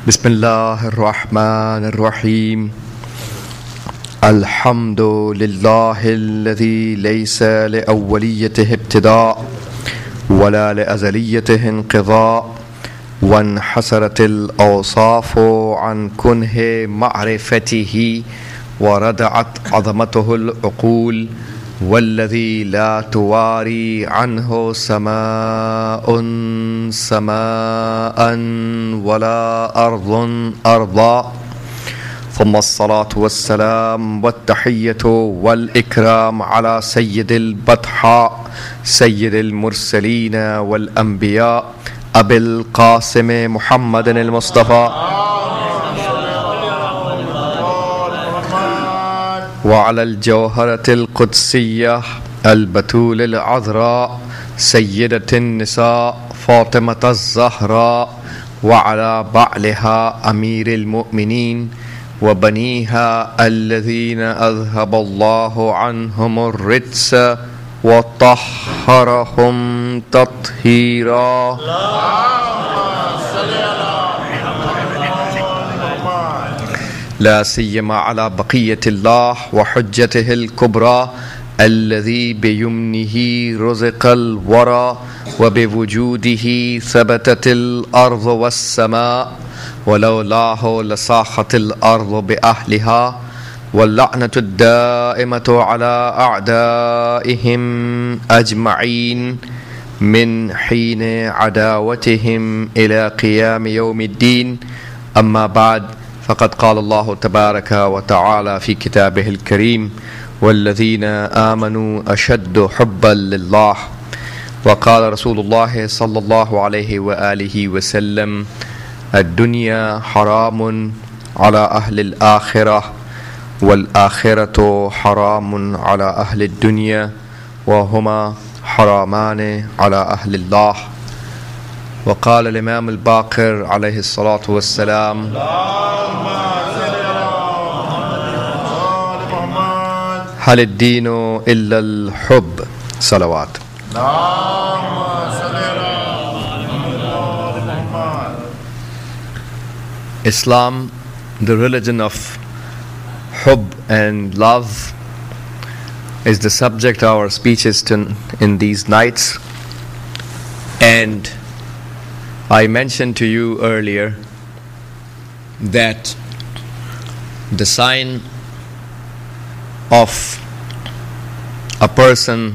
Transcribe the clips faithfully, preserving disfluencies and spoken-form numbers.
बिस्मिल्लाहिर्रहमानिर्रहीम अल्हम्दुलिल्लाहिल्लज़ी लैसा लिअव्वलियतिहि इब्तिदा' वला लिअज़लियतिहि इंक़िज़ा' वन्हसरतिल औसाफ़ु अन कुन्हि मअरिफ़तिहि वरदअत अज़मतुहुल उक़ूल वल्लज़ी ला तुवारी अन्हु समाउन समाअन वला अर्ज़ुन अर्ज़ा ثم الصلاة والسلام والتحية والإكرام على سيد البطحاء سيد المرسلين والأنبياء أبي القاسم محمد المصطفى وعلى الجوهرة القدسية البتول العذراء سيدة النساء فاطمة الزهراء وعلى بعلها أمير المؤمنين وبنيها الذين أذهب الله عنهم الرجس وطهرهم تطهيرا لا سيما على بقية الله وحجته الكبرى الذي بيمنه رزق الورى وبوجوده ثبتت الأرض والسماء ولولاه لصاخت الأرض بأهلها واللعنة الدائمة على أعدائهم أجمعين من حين عداوتهم إلى قيام يوم الدين. أما بعد، فقد قال الله تبارك وتعالى في كتابه الكريم: والذين آمنوا أشد حبا لله. وقال رسول الله صلى الله عليه وآله وسلم: الدنيا حرام على أهل الآخرة والآخرة حرام على أهل الدنيا وهما حرامان على أهل الله. وقال الإمام الباقر عليه الصلاة والسلام: هل الدين إلا الحب؟ صلوات. Islam, the religion of hub and love, is the subject of our speeches to, in these nights. And I mentioned to you earlier that the sign of a person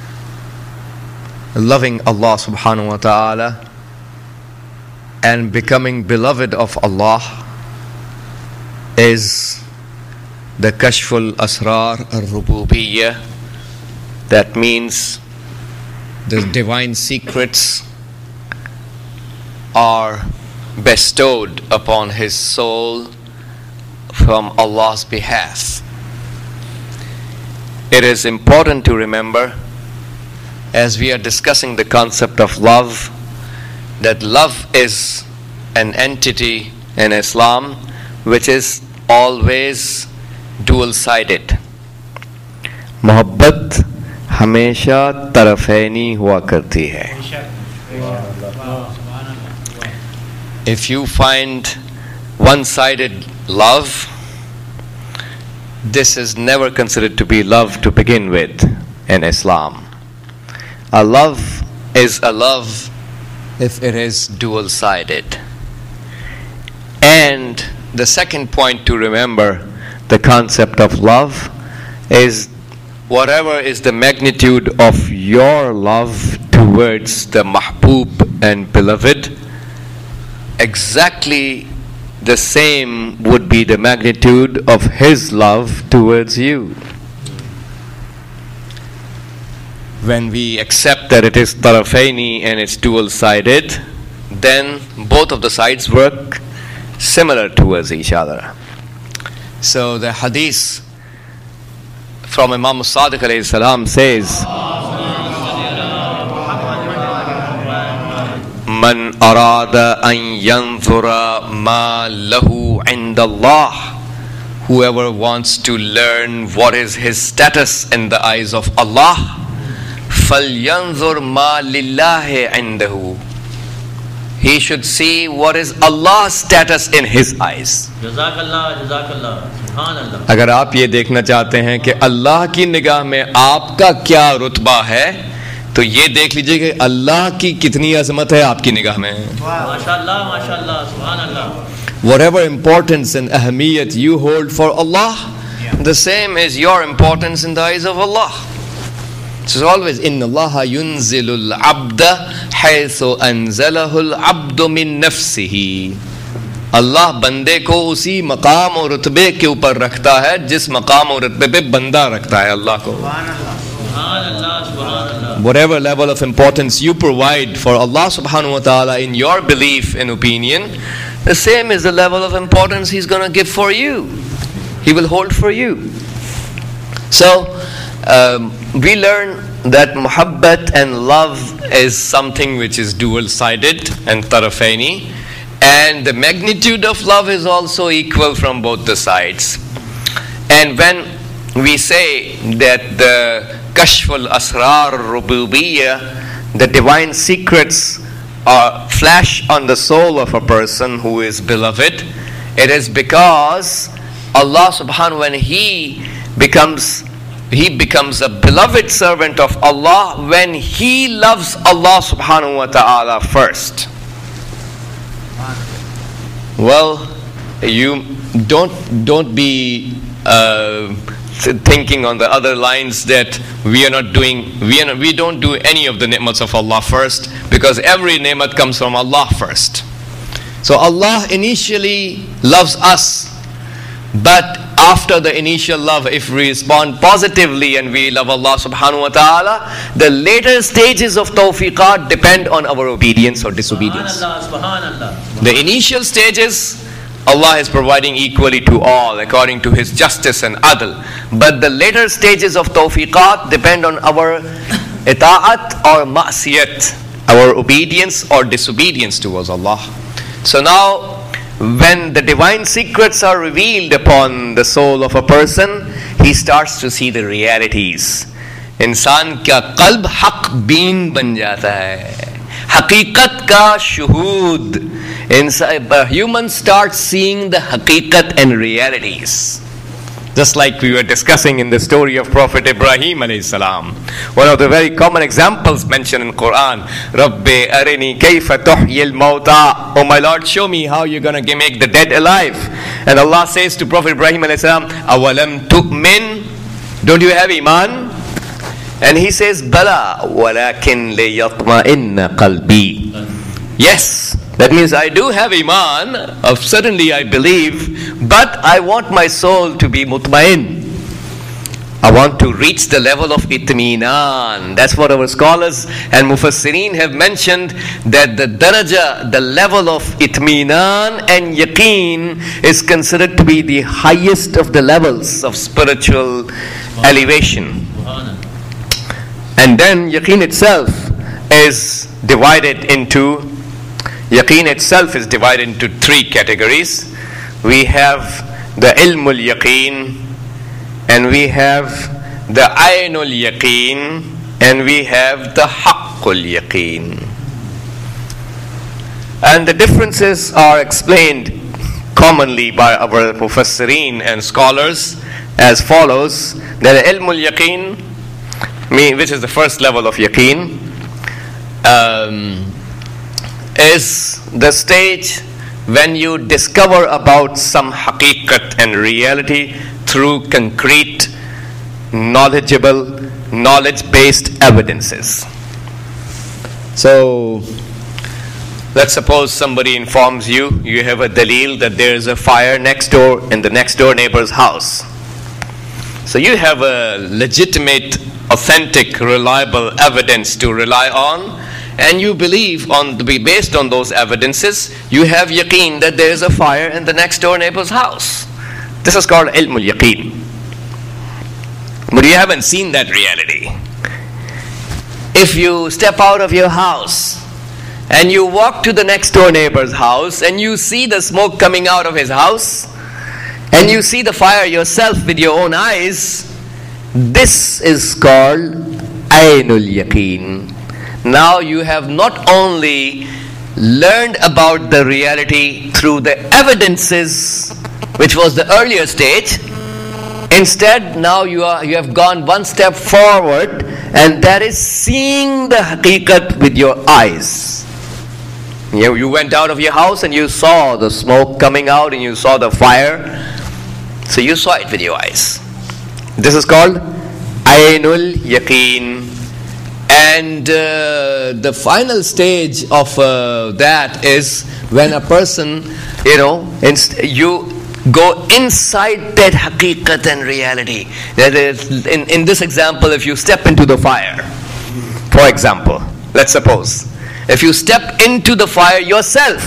loving Allah subhanahu wa ta'ala and becoming beloved of Allah is the Kashful Asrar al-Rububiyyah. That means the divine secrets are bestowed upon his soul from Allah's behalf. It is important to remember, as we are discussing the concept of love, that love is an entity in Islam which is always dual-sided. मोहब्बत हमेशा तरफैनी हुआ करती है. If you find one-sided love, this is never considered to be love to begin with in Islam. A love is a love if it is dual-sided. And the second point to remember, the concept of love, is whatever is the magnitude of your love towards the mahbub and beloved, exactly the same would be the magnitude of his love towards you. When we accept that it is tarafaini and it's dual-sided, then both of the sides work similar towards each other. So the hadith from Imam Sadiq alayhi salam says, Man arada an yanzura ma lahu inda Allah. Whoever wants to learn what is his status in the eyes of Allah, فَلْيَنْظُرْ مَا لِلَّهِ عِنْدَهُ. he should see what is Allah's status in his eyes. Jazakallah, Jazakallah, Subhanallah. अगर आप ये देखना चाहते हैं कि अल्लाह की निगाह में आपका क्या रुतबा है, तो ये देख लीजिए कि अल्लाह की कितनी अजमत है आपकी निगाह में. माशाअल्लाह, माशाअल्लाह, सुभानअल्लाह. Whatever importance and ahamiyat you hold for Allah, the same is your importance in the eyes of Allah. So it's always inna Allaha yunzilul abda haythu anzalahul abdu min nafsihi. Allah बंदे को उसी मकाम और रुतबे के ऊपर रखता है जिस मकाम और रुतबे पे बंदा रखता है अल्लाह को. Whatever level of importance you provide for Allah subhanahu wa ta'ala in your belief and opinion, the same is the level of importance He's going to give for you. He will hold for you. So, um, we learn that muhabbat and love is something which is dual-sided and tarafaini, and the magnitude of love is also equal from both the sides. And when we say that the kashful asrar rububiyyah, the divine secrets are flash on the soul of a person who is beloved, it is because Allah subhanahu wa ta'ala, when He becomes He becomes a beloved servant of Allah when he loves Allah subhanahu wa ta'ala first. Well, you don't don't be uh, thinking on the other lines that we are not doing we are not, we don't do any of the ni'mats of Allah first, because every ni'mat comes from Allah first. So Allah initially loves us, but after the initial love, if we respond positively and we love Allah subhanahu wa ta'ala, the later stages of tawfiqat depend on our obedience or disobedience. Subhanallah, Subhanallah, Subhanallah. The initial stages, Allah is providing equally to all according to His justice and adl. But the later stages of tawfiqat depend on our ita'at or ma'siyat, our obedience or disobedience towards Allah. So now, when the divine secrets are revealed upon the soul of a person, he starts to see the realities. इंसान का कल्ब हक been बन जाता है, हकीकत का शुहूद. A human starts seeing the haqiqat and realities. Just like we were discussing in the story of Prophet Ibrahim alayhi salam. One of the very common examples mentioned in Quran. Rabbi arini kayfa tuhyil mawta. Oh my Lord, show me how you're going to make the dead alive. And Allah says to Prophet Ibrahim alayhi salam, awalam tu'min. Don't you have iman? And he says, bala walakin liyatma'inna qalbi. Yes. That means I do have iman, of certainly I believe, but I want my soul to be mutmain. I want to reach the level of itminan. That's what our scholars and mufassirin have mentioned, that the daraja, the level of itminan and yaqeen is considered to be the highest of the levels of spiritual elevation. And then yaqeen itself is divided into Yaqeen itself is divided into three categories. We have the ilmul yaqeen, and we have the aynul yaqeen, and we have the haqqul yaqeen. And the differences are explained commonly by our mufassirin and scholars as follows: that ilmul yaqeen, which is the first level of yaqeen, um, is the stage when you discover about some haqiqat and reality through concrete, knowledgeable, knowledge-based evidences. So, let's suppose somebody informs you, you have a dalil that there is a fire next door in the next door neighbor's house. So you have a legitimate, authentic, reliable evidence to rely on, and you believe on based on those evidences, you have yaqeen that there is a fire in the next door neighbor's house. This is called ilmul yaqeen. But you haven't seen that reality. If you step out of your house and you walk to the next door neighbor's house and you see the smoke coming out of his house and you see the fire yourself with your own eyes, this is called aynul yaqeen. Now you have not only learned about the reality through the evidences, which was the earlier stage. Instead, now you are you have gone one step forward, and that is seeing the haqiqat with your eyes. You, you went out of your house and you saw the smoke coming out and you saw the fire. So you saw it with your eyes. This is called Ainul Yaqeen. And uh, the final stage of uh, that is when a person, you know, inst- you go inside that haqiqat and reality. That is, in, in this example, if you step into the fire, for example, let's suppose, if you step into the fire yourself,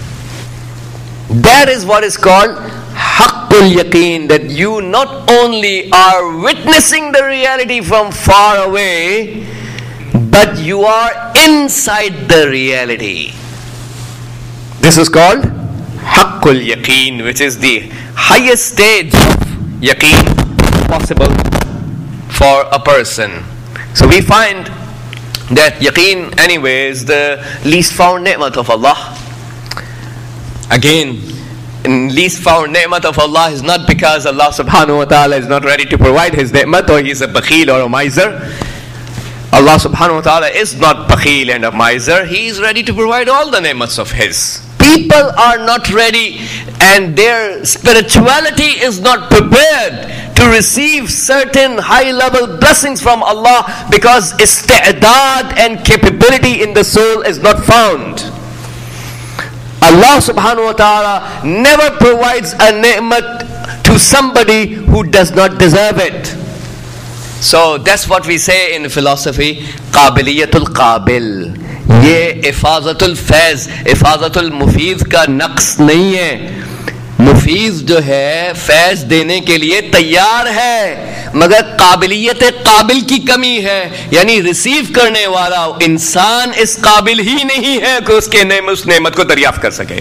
that is what is called Haqqul Yaqeen, that you not only are witnessing the reality from far away, but you are inside the reality. This is called Haqqul Yaqeen, which is the highest stage of Yaqeen possible for a person. So we find that Yaqeen anyway is the least found ni'mat of Allah. Again, least found ni'mat of Allah is not because Allah subhanahu wa ta'ala is not ready to provide His ni'mat, or He is a bakhil or a miser. Allah subhanahu wa ta'ala is not bakhil and a miser. He is ready to provide all the ni'mats of His. People are not ready, and their spirituality is not prepared to receive certain high-level blessings from Allah, because isti'dad and capability in the soul is not found. Allah subhanahu wa ta'ala never provides a ni'mat to somebody who does not deserve it. So that's what we say in philosophy, Qabiliyatul Qabil. ये इफाजतुल फैज़, इफाजतुल मुफीज़ का नक्स नहीं है. मुफीज़ जो है फैज़ देने के लिए तैयार है, मगर काबिलियत काबिल की कमी है. यानी रिसीव करने वाला इंसान इस काबिल ही नहीं है कि उसके नेम उस नेमत को दरियाफ्त कर सके.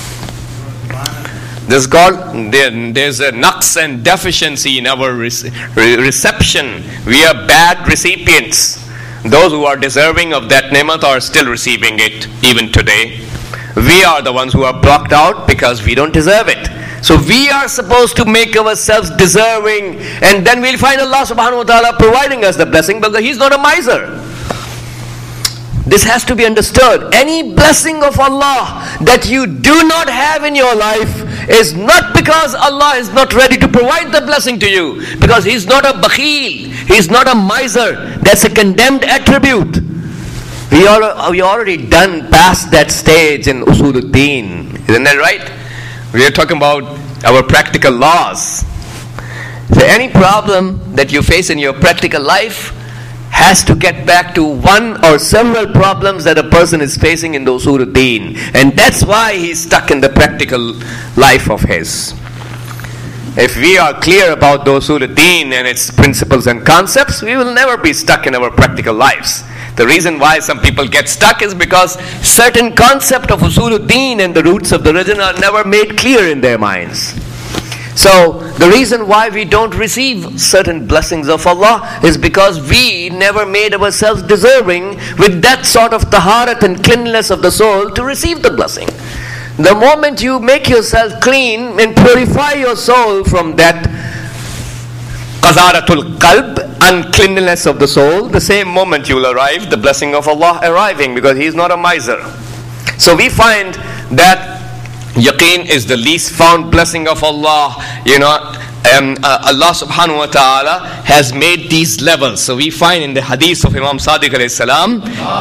This is called, there, there's a naqs and deficiency in our re- reception. We are bad recipients. Those who are deserving of that ni'mat are still receiving it even today. We are the ones who are blocked out because we don't deserve it. So we are supposed to make ourselves deserving, and then we'll find Allah subhanahu wa ta'ala providing us the blessing, because He's not a miser. This has to be understood. Any blessing of Allah that you do not have in your life is not because Allah is not ready to provide the blessing to you, because He's not a bakhil, He's not a miser. That's a condemned attribute. We are we already done past that stage in Usuluddin. Isn't that right? We are talking about our practical laws. So any problem that you face in your practical life has to get back to one or several problems that a person is facing in the Usuluddin, and that's why he's stuck in the practical life of his. If we are clear about the Usuluddin and its principles and concepts, we will never be stuck in our practical lives. The reason why some people get stuck is because certain concept of Usuluddin and the roots of the religion are never made clear in their minds. So the reason why we don't receive certain blessings of Allah is because we never made ourselves deserving with that sort of taharat and cleanliness of the soul to receive the blessing. The moment you make yourself clean and purify your soul from that qazaratul qalb, uncleanliness of the soul, the same moment you will arrive, the blessing of Allah arriving, because He is not a miser. So we find that Yaqeen is the least found blessing of Allah. You know, um, uh, Allah subhanahu wa ta'ala has made these levels. So we find in the hadith of Imam Sadiq alayhi salam,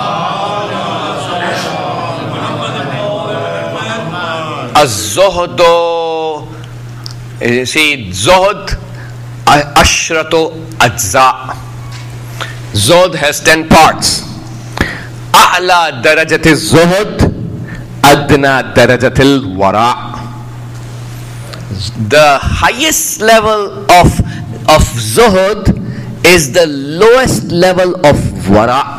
Az-Zuhdu, you see, Zuhd, Ashratu Ajza. Zuhd has ten parts. A'la darajati Zuhd, Adna darajatil wara. The highest level of of zuhud is the lowest level of wara.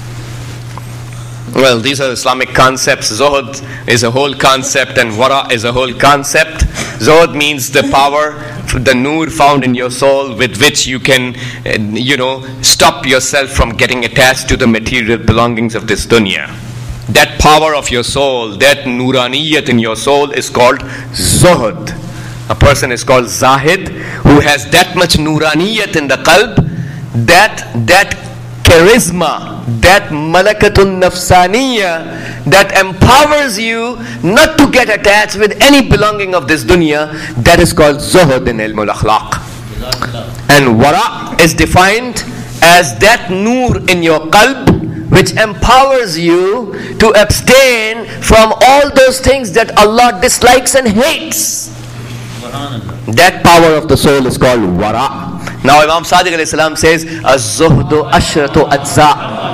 Well, these are Islamic concepts. Zuhud is a whole concept and wara is a whole concept. Zuhud means the power, the nur found in your soul, with which you can, you know, stop yourself from getting attached to the material belongings of this dunya. that power of your soul, that nuraniyat in your soul is called zuhud. A person is called zahid who has that much nuraniyat in the qalb, that that charisma, that malakatun nafsaniya that empowers you not to get attached with any belonging of this dunya. That is called zuhud in ilm al-akhlaq. And wara is defined as that nur in your qalb which empowers you to abstain from all those things that Allah dislikes and hates. That power of the soul is called wara. Now Imam Sadiq alayhi salam says, Az-zuhdu ashratu ajza.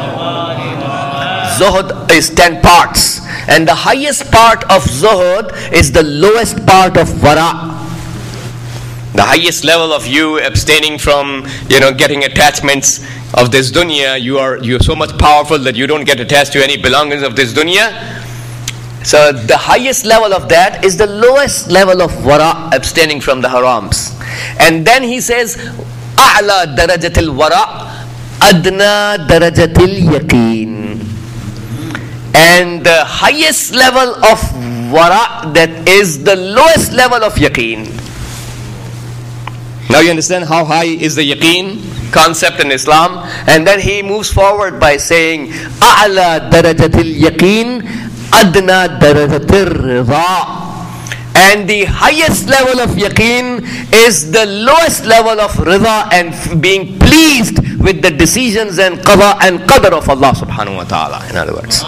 Zuhud is ten parts, and the highest part of zuhud is the lowest part of wara. The highest level of you abstaining from, you know, getting attachments of this dunya, you are you're so much powerful that you don't get attached to any belongings of this dunya. So the highest level of that is the lowest level of wara, abstaining from the harams. And then he says, A'la darajatil wara, adna darajatil yaqeen. And the highest level of wara, that is the lowest level of yaqeen. Now you understand how high is the yaqeen concept in Islam. And then he moves forward by saying, A'la darajatil yaqeen, adna darajatir ridha. And the highest level of yaqeen is the lowest level of ridha, and f- being pleased with the decisions and qada and qadr of Allah subhanahu wa ta'ala. In other words.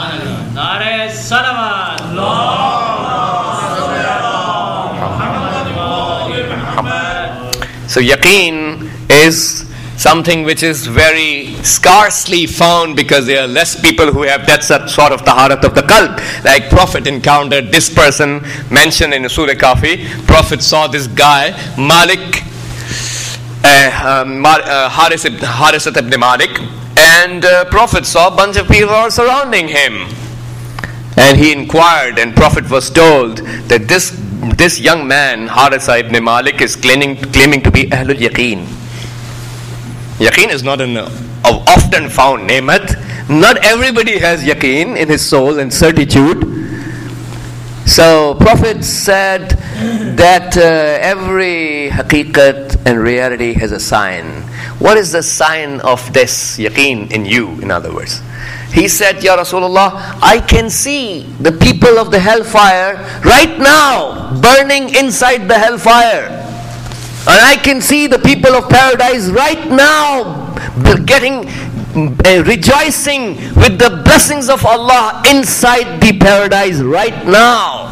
So yaqeen is something which is very scarcely found, because there are less people who have that sort of taharat of the qalb. Like Prophet encountered this person mentioned in Surah Kafi. Prophet saw this guy, Malik, uh, um, uh, Haris, Harisat ibn Malik, and uh, Prophet saw a bunch of people are surrounding him. And he inquired, and Prophet was told that this this young man, Harisa ibn Malik, is claiming, claiming to be Ahlul Yaqeen. Yaqeen is not an uh, often found nemat. Not everybody has yaqeen in his soul and certitude. So Prophet said that uh, every haqiqat and reality has a sign. What is the sign of this yaqeen in you, in other words? He said, Ya Rasulullah, I can see the people of the hellfire right now burning inside the hellfire. And I can see the people of paradise right now getting, uh, rejoicing with the blessings of Allah inside the paradise right now.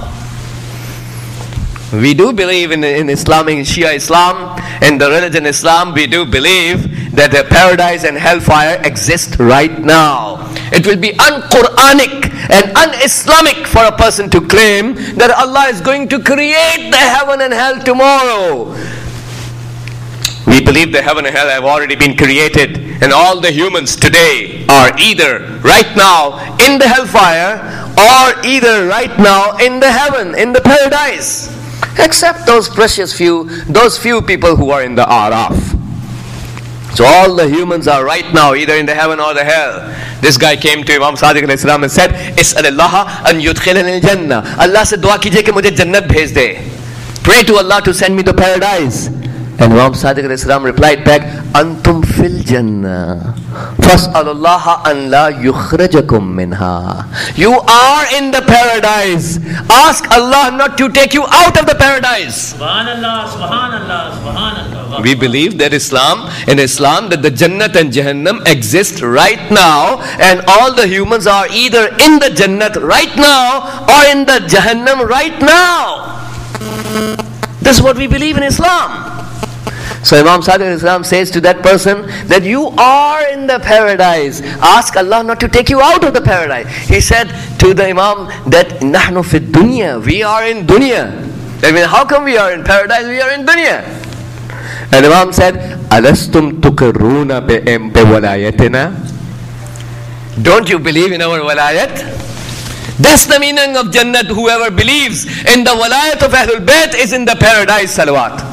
We do believe in, in Islam, in Shia Islam, in the religion Islam, we do believe that the paradise and hellfire exist right now. It will be un-Quranic and un-Islamic for a person to claim that Allah is going to create the heaven and hell tomorrow. We believe the heaven and hell have already been created, and all the humans today are either right now in the hellfire or either right now in the heaven, in the paradise. Except those precious few, those few people who are in the Araf. So all the humans are right now either in the heaven or the hell. This guy came to Imam Sadiq alayhi salam and said, Is'alillaha an yudkhilani al-jannah. Allah se dua kijiye ki mujhe jannat bhej de. Pray to Allah to send me to paradise. And Imam Sadiq alayhi salam replied back, Antum fil jannah, fas'alullaha an la yukhrajakum minha. You are in the paradise. Ask Allah not to take you out of the paradise. Subhanallah, Subhanallah, Subhanallah. We believe that Islam, in Islam, that the Jannat and Jahannam exist right now, and all the humans are either in the Jannat right now or in the Jahannam right now. This is what we believe in Islam. So Imam Sadiq Islam says to that person that you are in the paradise. Ask Allah not to take you out of the paradise. He said to the Imam that Nahnu fi dunya, we are in dunya. That means how come we are in paradise? We are in dunya. And Imam said, Alastum tuqirruna bi walayatina? Don't you believe in our walayat? That's the meaning of Jannat. Whoever believes in the walayat of Ahlul Bayt is in the paradise. Salawat.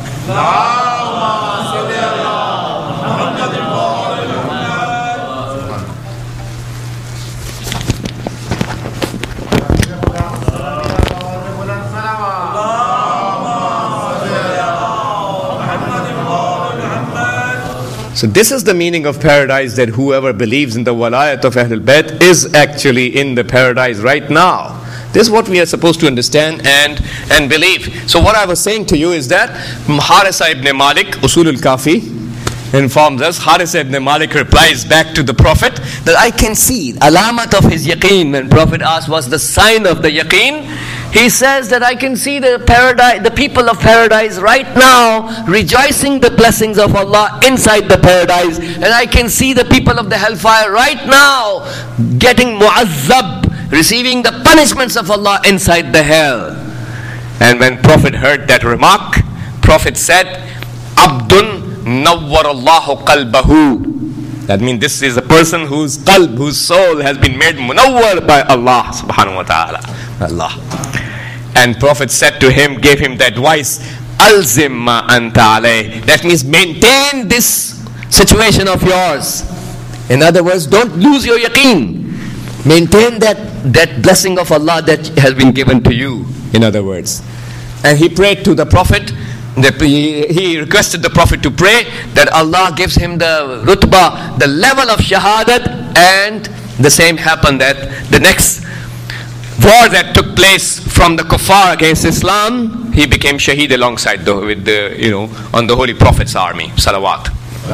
So this is the meaning of paradise, that whoever believes in the walayat of Ahlul Bayt is actually in the paradise right now. This is what we are supposed to understand and, and believe. So what I was saying to you is that Harisa ibn Malik, Usul al-Kafi, informs us, Harisa ibn Malik replies back to the Prophet that I can see alamat of his yaqeen. When Prophet asked what's the sign of the yaqeen, he says that I can see the paradise, the people of paradise right now rejoicing the blessings of Allah inside the paradise, and I can see the people of the hellfire right now getting mu'azzab, receiving the punishments of Allah inside the hell. And when Prophet heard that remark, Prophet said, Abdun Nawwar Allahu qalbahu. That means this is a person whose qalb, whose soul has been made munawwar by Allah subhanahu wa ta'ala. Allah. And Prophet said to him, gave him the advice, Alzim ma anta alayh. That means maintain this situation of yours. In other words, don't lose your yaqeen. Maintain that, that blessing of Allah that has been given to you. In other words. And he prayed to the Prophet. He requested the Prophet to pray that Allah gives him the rutbah, the level of shahadat, and the same happened that the next war that took place from the kuffar against Islam, he became shaheed alongside the, with the, you know, on the Holy Prophet's army. Salawat.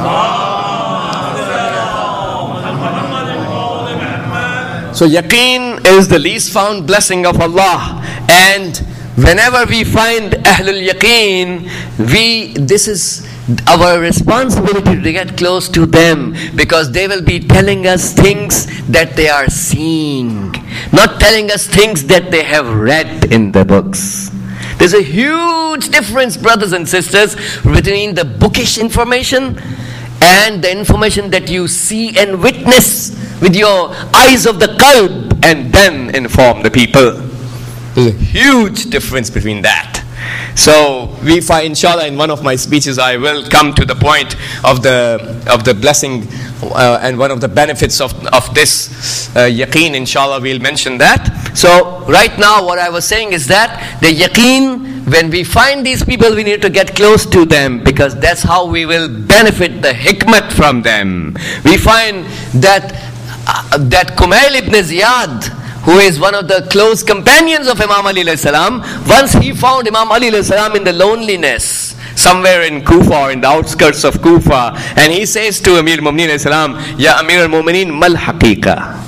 So yaqeen is the least found blessing of Allah, and whenever we find Ahlul Yaqeen, we, this is our responsibility to get close to them, because they will be telling us things that they are seeing, not telling us things that they have read in the books. There's a huge difference, brothers and sisters, between the bookish information and the information that you see and witness with your eyes of the qalb and then inform the people. There's a huge difference between that. So we find, inshallah, in one of my speeches I will come to the point of the of the blessing uh, and one of the benefits of, of this uh, yaqeen. Inshallah, we'll mention that. So right now what I was saying is that the yaqeen, when we find these people, we need to get close to them, because that's how we will benefit the hikmat from them. We find that uh, that Kumail ibn Ziyad, who is one of the close companions of Imam Ali alayhi salam, once he found Imam Ali alayhi salam in the loneliness somewhere in Kufa or in the outskirts of Kufa, and he says to Amir al-Mu'mineen alayhi salam, Ya Amir al-Mu'mineen, mal haqiqa.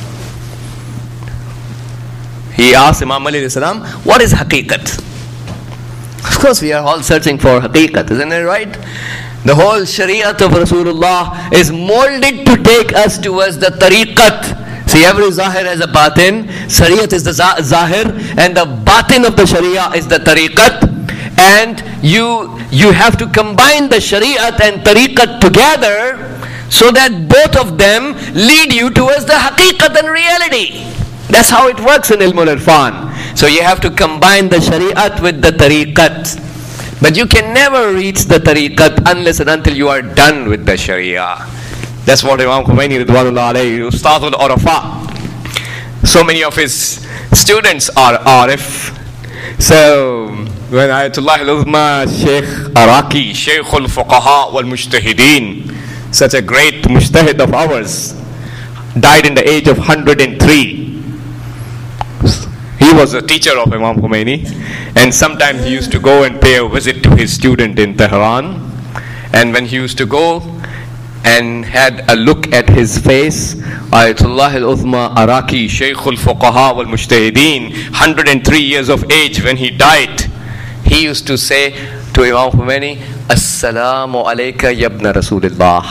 He asked Imam Ali alayhi salam, what is haqiqat? Of course, we are all searching for haqiqat, isn't it right? The whole shariat of Rasulullah is molded to take us towards the tariqat. See, every zahir has a batin. Shariat is the zahir, and the batin of the sharia is the tariqat. And you you have to combine the shariat and tariqat together, so that both of them lead you towards the haqiqat and reality. That's how it works in Ilmul Irfan. So you have to combine the shariat with the tariqat. But you can never reach the tariqat unless and until you are done with the sharia. That's what Imam Khomeini Ridwanullah alayhi, Ustad al-Arafa. So many of his students are Arif. So when Ayatollah al-Uzma Sheikh Araki, Sheikh al-Fuqaha wal-Mujtahideen, such a great mujtahid of ours, died in the age of one hundred three. He was a teacher of Imam Khomeini, and sometimes he used to go and pay a visit to his student in Tehran. And when he used to go and had a look at his face, Ayatollah al-Uzma Araki, Shaykh al-Fuqaha wal-Mujtahideen, one hundred three years of age, when he died, he used to say to Imam Khomeini, Assalamu alayka yabna Rasulullah.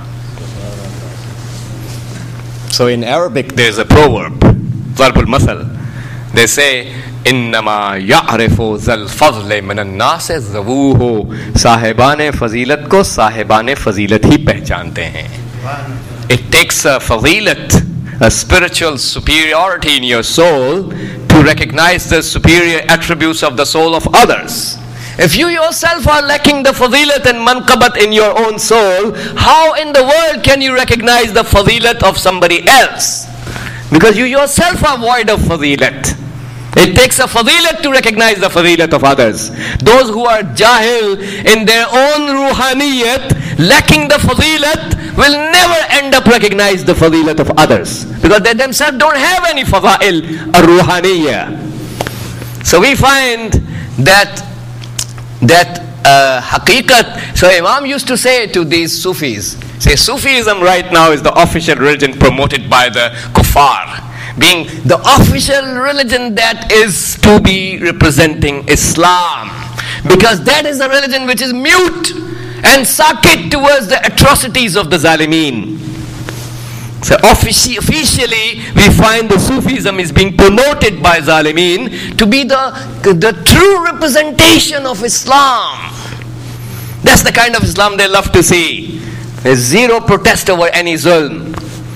So in Arabic there's a proverb, Zarbul Masal. They say, Innama ya'rifu zal fazle minan nas zavuhu. Sahibane fazilat ko sahibane fazilat hi pehchante hain. It takes a fazilat, a spiritual superiority in your soul, to recognize the superior attributes of the soul of others. If you yourself are lacking the fazilat and manqabat in your own soul, how in the world can you recognize the fazilat of somebody else? Because you yourself are void of fazilat. It takes a fadilat to recognize the fadilat of others. Those who are jahil in their own ruhaniyat, lacking the fadilat will never end up recognize the fadilat of others, because they themselves don't have any fadail ar-ruhaniyya. So we find that that uh, haqiqat. So Imam used to say to these Sufis, say Sufism right now is the official religion promoted by the kuffar, being the official religion that is to be representing Islam, because that is the religion which is mute and sakit towards the atrocities of the Zalimeen. So offici- officially we find the Sufism is being promoted by Zalimeen to be the, the true representation of Islam. That's the kind of Islam they love to see. There's zero protest over any zulm.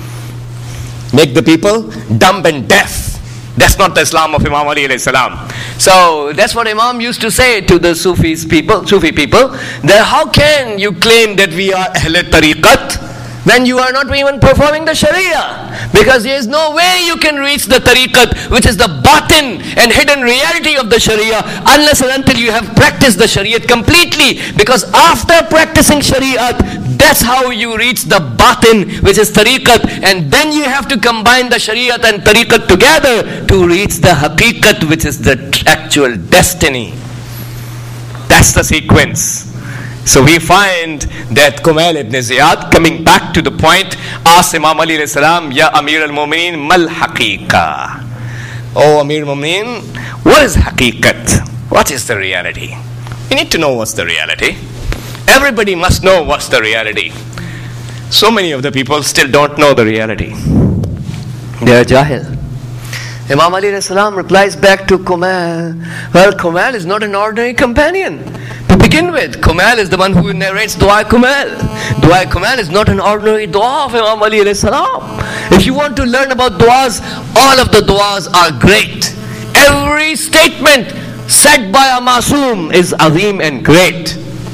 Make the people dumb and deaf. That's not the Islam of Imam Ali alayhi salam. So that's what Imam used to say to the Sufis people, Sufi people, that how can you claim that we are Ahle Tariqat when you are not even performing the Sharia? Because there is no way you can reach the Tariqat, which is the batin and hidden reality of the Sharia, unless and until you have practiced the Shariat completely. Because after practicing Shariat, that's how you reach the batin, which is Tariqat, and then you have to combine the Shariat and Tariqat together to reach the Haqiqat, which is the actual destiny. That's the sequence. So we find that Kumail ibn Ziyad, coming back to the point, asked Imam Ali alayhi salam, Ya Amir al-Mu'mineen, mal haqiqa? Oh Amir al-Mu'mineen, what is haqiqat? What is the reality? We need to know what's the reality. Everybody must know what's the reality. So many of the people still don't know the reality. They are jahil. Imam Ali alayhi salam replies back to Kumail, well, Kumail is not an ordinary companion. To begin with, Kumail is the one who narrates Dua Kumail. Dua Kumail is not an ordinary dua of Imam Ali alayhi salam. If you want to learn about duas, all of the duas are great. Every statement said by a Masoom is azim and great.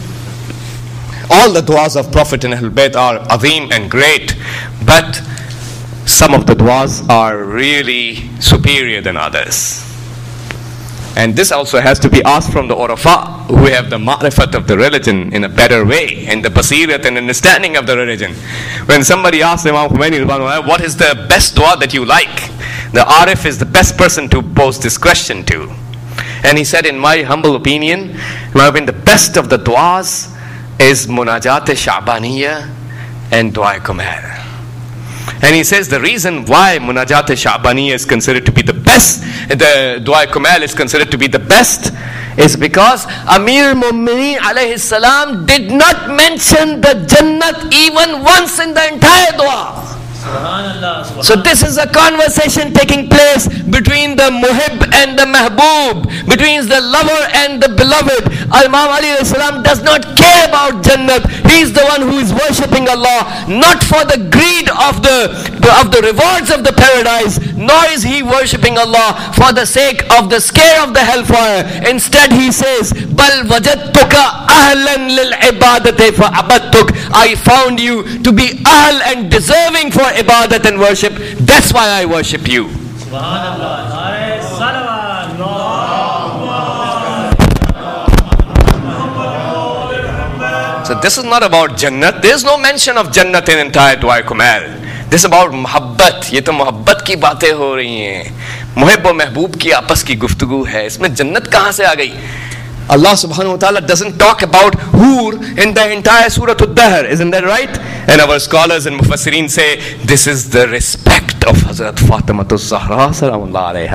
All the duas of Prophet and Ahlul Bayt are azim and great, but some of the duas are really superior than others. And this also has to be asked from the Urafa, who have the ma'rifat of the religion in a better way, and the basirat and understanding of the religion. When somebody asks Imam Khomeini, what is the best dua that you like? The Arif is the best person to pose this question to. And he said, in my humble opinion, the best of the duas is Munajat-e-Sha'baniyya and Dua Kumail. And he says the reason why Munajat-e-Sha'baniyya is considered to be the best, the Dua Kumail is considered to be the best, is because Amir Mu'mineen alayhi salam did not mention the Jannat even once in the entire dua. Subhanallah, Subhanallah. So this is a conversation taking place between the Muhib and the Mahbub, between the lover and the beloved. Imam Ali alayhi salam does not care about Jannat. He is the one who is worshipping Allah, not for the greed of the of the rewards of the paradise, nor is he worshipping Allah for the sake of the scare of the hellfire. Instead he says, Bal wajadtuka ahlan lil ibadati fa abadtuk. I found you to be ahl and deserving for ibadat and worship. That's why I worship you. Subhanallah. Nare salawat. So this is not about Jannat. There is no mention of Jannat in entire Dua Kumail. This is about muhabbat. ये तो मोहब्बत की बातें हो रही हैं. मुहिब और महबूब की आपस की गुफ्तगू है. इसमें जन्नत कहाँ से आ गई? Allah subhanahu wa ta'ala doesn't talk about Hur in the entire Surah Ad-Dahr. Isn't that right? And our scholars and Mufassirin say this is the respect of Hazrat Fatima Zahra salamullah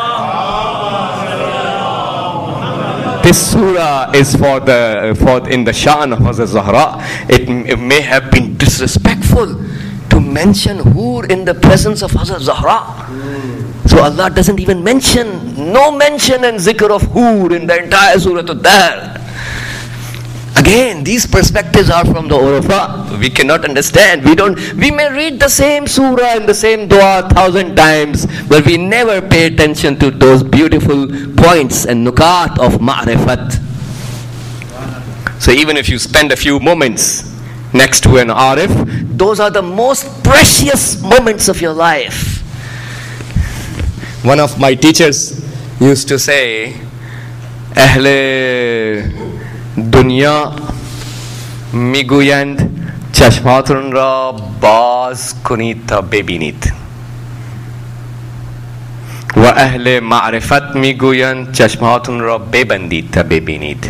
alayha. This surah is for the for in the Shan of Hazrat Zahra. It, it may have been disrespectful to mention Hur in the presence of Hazrat Zahra. So Allah doesn't even mention, no mention and zikr of Hur in the entire Surah Ad-Dahr. Again, these perspectives are from the Urafa. We cannot understand. We don't. We may read the same surah and the same dua a thousand times, but we never pay attention to those beautiful points and nukat of ma'rifat. So even if you spend a few moments next to an arif, those are the most precious moments of your life. One of my teachers used to say, Ahle dunya میگویند چشماتون را باز کنید تا ببینید و اهل معرفت میگویند چشماتون را ببندید تا ببینید.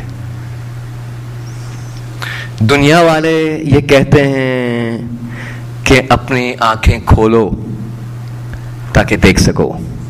دنیا والے یہ کہتے ہیں کہ اپنی آنکھیں کھولو تاکہ دیکھ سکو،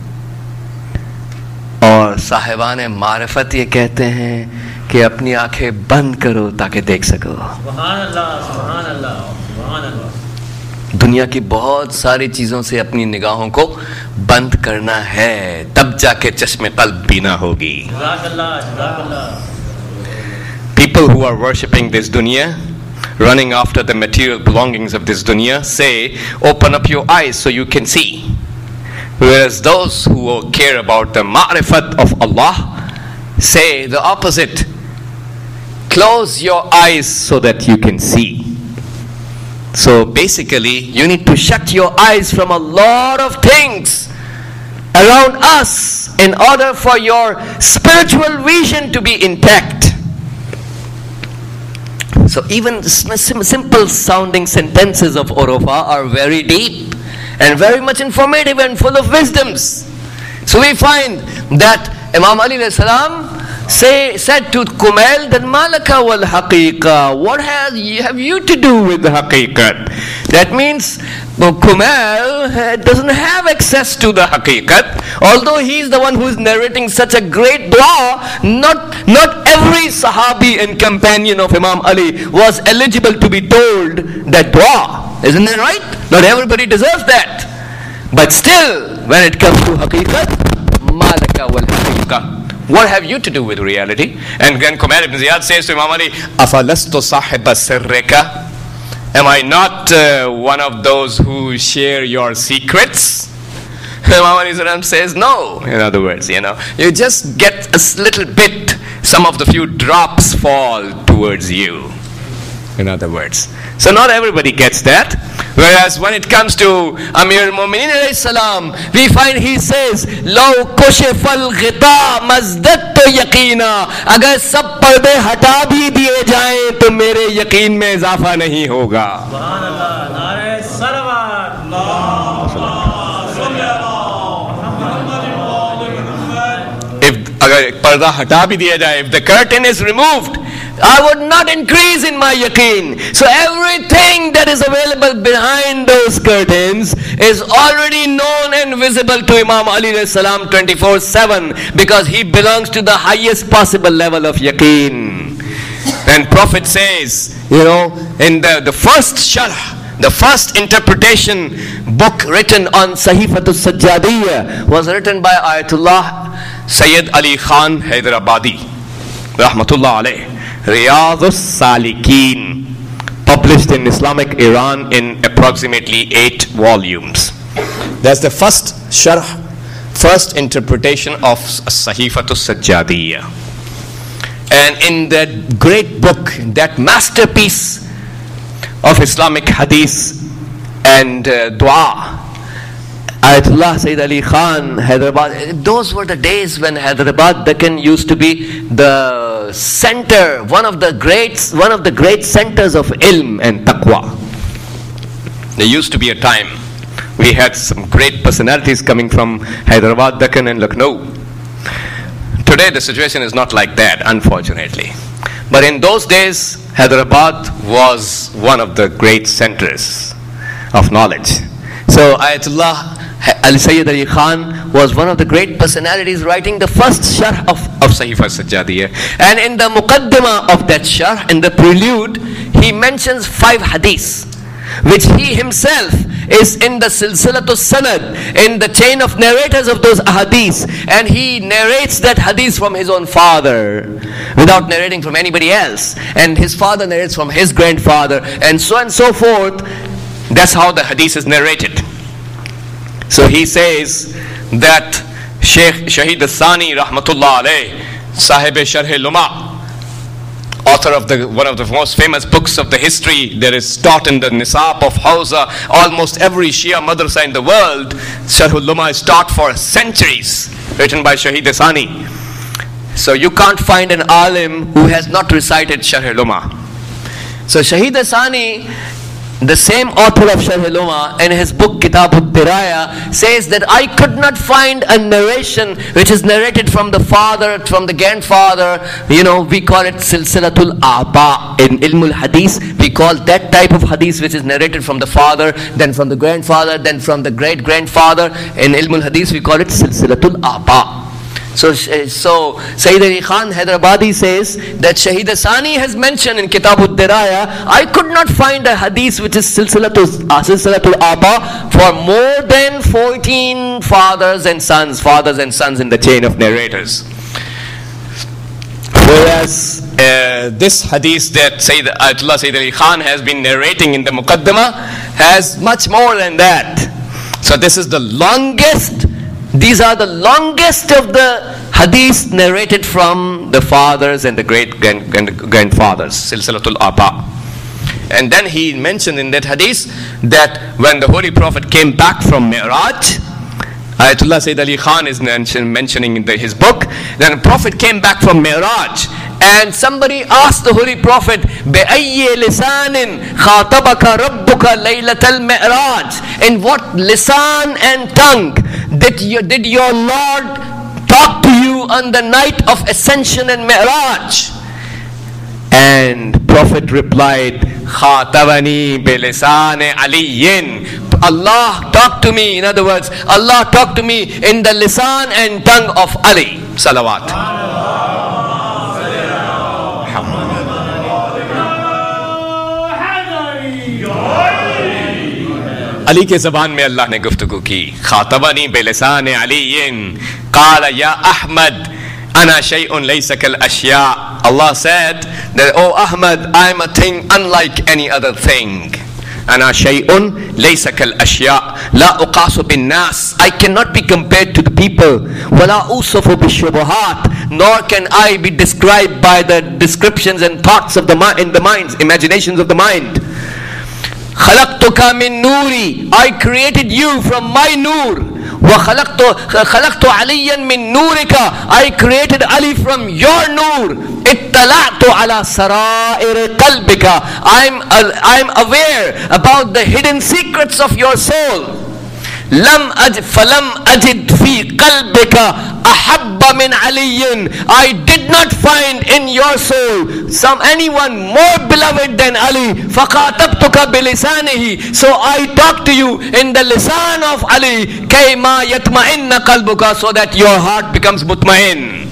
اور صاحبان معرفت یہ کہتے ہیں کہ اپنی آنکھیں بند کرو تاکہ دیکھ سکو. سبحان اللہ سبحان اللہ سبحان اللہ. دنیا کی بہت ساری چیزوں سے اپنی نگاہوں کو بند کرنا ہے، تب جا کے چشم قلب بینا ہوگی. جزاک اللہ جزاک اللہ. People who are worshipping this dunya, running after the material belongings of this dunya, say, open up your eyes so you can see. Whereas those who care about the ma'rifat of Allah say the opposite. Close your eyes so that you can see. So basically, you need to shut your eyes from a lot of things around us in order for your spiritual vision to be intact. So even simple sounding sentences of Urufa are very deep and very much informative and full of wisdoms. So we find that Imam Ali alayhi salam say, said to Kumail that Malaka wal haqiqa, what has you, have you to do with the haqiqat? That means well, Kumail doesn't have access to the haqiqat, although he is the one who is narrating such a great dua. Not, not every sahabi and companion of Imam Ali was eligible to be told that dua. Isn't that right? Not everybody deserves that. But still, when it comes to haqiqat, Malaka wal haqiqa, what have you to do with reality? And then Kumail ibn Ziyad says to Imam Ali, Afalastu sahiba sirrika? Am I not uh, one of those who share your secrets? Imam Ali says no. In other words, you know, you just get a little bit, some of the few drops fall towards you. In other words. So not everybody gets that. Whereas when it comes to Amir al-Mu'minin alayhi salam, we find he says, Law kushifal ghita mazdattu yaqeena. Agar sab parde hata bhi diye jaएं to mere yaqeen mein izafa nahi hoga. Subhanallah. Nare salawat. Allah. If agar parda hata bhi diya jaye, if the curtain is removed, I would not increase in my yaqeen. So everything that is available behind those curtains is already known and visible to Imam Ali alayhi salam twenty-four seven, because he belongs to the highest possible level of yaqeen. And Prophet says, you know, in the, the first sharh, the first interpretation book written on Sahifatul Sajjadiyya was written by Ayatollah Sayyid Ali Khan Hyderabadi, Rahmatullah alayh. Riyadus Salikin, published in Islamic Iran in approximately eight volumes. That's the first sharh, first interpretation of Sahifatus Sajjadiyya. And in that great book, that masterpiece of Islamic hadith and uh, dua, Ayatollah Sayyid Ali Khan, Hyderabad, those were the days when Hyderabad, Deccan used to be the center, one of the great, one of the great centers of ilm and taqwa. There used to be a time we had some great personalities coming from Hyderabad, Deccan and Lucknow. Today the situation is not like that, unfortunately. But in those days, Hyderabad was one of the great centers of knowledge. So Ayatollah Ali Sayyid Ali Khan was one of the great personalities writing the first sharh of, of Sahifa Sajjadiyya. And in the muqaddimah of that sharh, in the prelude, he mentions five hadiths, which he himself is in the silsilatul sanad, in the chain of narrators of those hadiths, and he narrates that hadith from his own father without narrating from anybody else, and his father narrates from his grandfather, and so on and so forth. That's how the hadith is narrated. So he says that Sheikh Shahid Al-Sani Rahmatullah alayh, Sahib Sharh Luma, author of the one of the most famous books of the history that is taught in the Nisab of Hausa, almost every Shia madrasa in the world, Sharh Luma is taught for centuries, written by Shahid Al-Sani. So you can't find an alim who has not recited Sharh Luma. So Shahid Sani, the same author of Sharh Luma, in his book Kitab al-Diraya, says that I could not find a narration which is narrated from the father, from the grandfather. You know, we call it Silsilatul Aba. In Ilmul Hadith, we call that type of hadith which is narrated from the father, then from the grandfather, then from the great-grandfather. In Ilmul Hadith, we call it Silsilatul Aba. So, so Sayyid Ali Khan Hyderabadi says that Shahid Sani has mentioned in Kitab al-Diraya, I could not find a hadith which is Silsilatul, uh, Silsilatul Aba for more than fourteen fathers and sons, fathers and sons in the chain of narrators. Whereas uh, this hadith that Sayyid Ayatollah Sayyid Ali Khan has been narrating in the Muqaddimah has much more than that. So this is the longest. These are the longest of the hadiths narrated from the fathers and the great grand, grand, grandfathers, Silsilatul Aba. And then he mentioned in that hadith that when the Holy Prophet came back from Mi'raj, Ayatollah Sayyid Ali Khan is mention, mentioning in the, his book, then the Prophet came back from Mi'raj, and somebody asked the Holy Prophet, بِأَيِّ لِسَانٍ خَاطَبَكَ رَبُّكَ لَيْلَةَ الْمِعْرَاجِ, in what lisan and tongue did, you, did your Lord talk to you on the night of Ascension and Mi'raj? And Prophet replied, خَاطَبَنِي بِلِسَانِ عَلِيٍّ, Allah talked to me. In other words, Allah talked to me in the lisan and tongue of Ali. Salawat. Ali के ज़बान में अल्लाह ने गुफ्तगू की. खातबनी बेलिसान अलीयिन क़ाल या Ahmad ana shay'un laysa kal ashya. Allah said that, oh Ahmad, I am a thing unlike any other thing. Ana shay'un laysa kal ashya la uqasu bin nas. I cannot be compared to the people. Wala usafu bi shubuhat. Nor can I be described by the descriptions and thoughts of the mind, in the minds, imaginations of the mind. Khalaqtuka min nuri. I created you from my nur. Wa khalaqtu khalaqtu aliyan min nurika. I created Ali from your nur. Ittala'tu ala sara'ir qalbika. I'm I'm aware about the hidden secrets of your soul. Lam aj falam ajid fi qalbika ahabba min aliyin. I did not find in your soul some anyone more beloved than Ali. Faqatabtuka bilisanihi. So I talk to you in the lisan of Ali. Kayma yatma'inna qalbuka, so that your heart becomes mutma'in.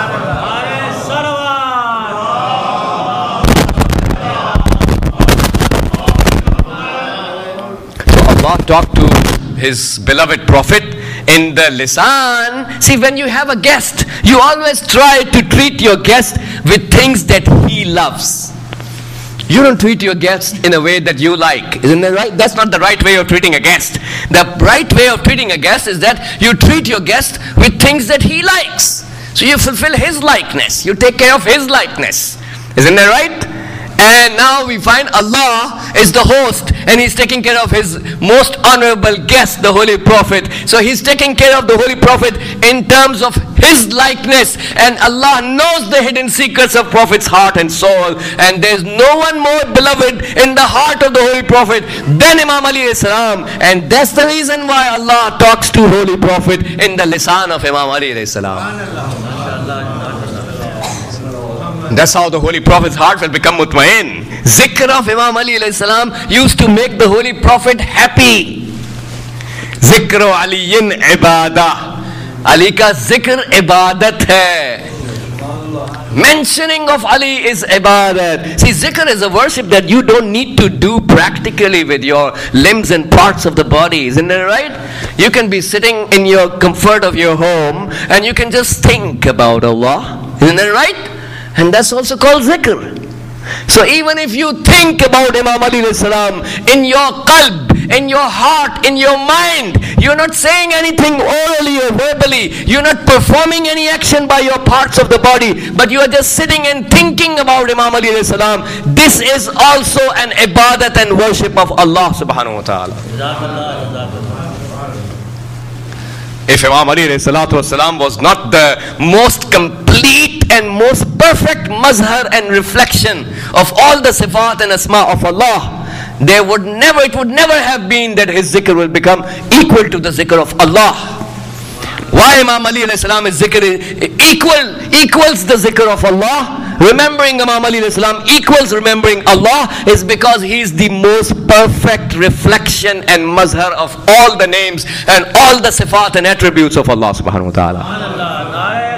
So Allah talked to His beloved Prophet in the lisan. See, when you have a guest, you always try to treat your guest with things that he loves. You don't treat your guest in a way that you like. Isn't that right? That's not the right way of treating a guest. The right way of treating a guest is that you treat your guest with things that he likes. So you fulfill his likeness. You take care of his likeness. Isn't that right? And now we find Allah is the host, and He's taking care of His most honorable guest, the Holy Prophet. So He's taking care of the Holy Prophet in terms of His likeness. And Allah knows the hidden secrets of Prophet's heart and soul. And there's no one more beloved in the heart of the Holy Prophet than Imam Ali alayhi salam. And that's the reason why Allah talks to Holy Prophet in the lisan of Imam Ali alayhi salam. That's how the Holy Prophet's heart will become mutmain. Zikr of Imam Ali alayhi salam used to make the Holy Prophet happy. Zikr aliyin ibadah. Ali ka zikr ibadat hai. Mentioning of Ali is ibadat. See, zikr is a worship that you don't need to do practically with your limbs and parts of the body. Isn't that right? You can be sitting in your comfort of your home and you can just think about Allah. Isn't that right? And that's also called zikr. So even if you think about Imam Ali alayhi salam in your qalb, in your heart, in your mind, you're not saying anything orally or verbally, you're not performing any action by your parts of the body, but you are just sitting and thinking about Imam Ali alayhi salam. This is also an ibadat and worship of Allah subhanahu wa ta'ala. If Imam Ali alayhi salatu wasalam was not the most complete and most perfect mazhar and reflection of all the sifat and asma of Allah, there would never, it would never have been that his zikr will become equal to the zikr of Allah. Why Imam Ali alayhi salam is zikr equal, equals the zikr of Allah? Remembering Imam Ali alayhi salam equals remembering Allah is because he is the most perfect reflection and mazhar of all the names and all the sifat and attributes of Allah subhanahu wa ta'ala.